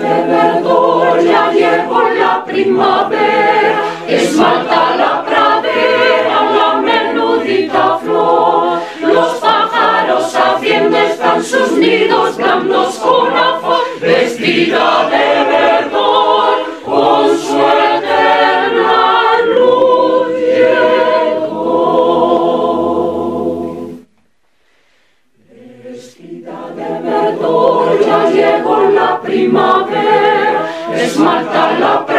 de verdor, ya llegó la primavera, esmalta la pradera, la menudita flor. Los pájaros haciendo están sus nidos blandos con afán, vestida de verdor, con su eterna luz llegó. Vestida de verdor, ya llegó la primavera, esmalta la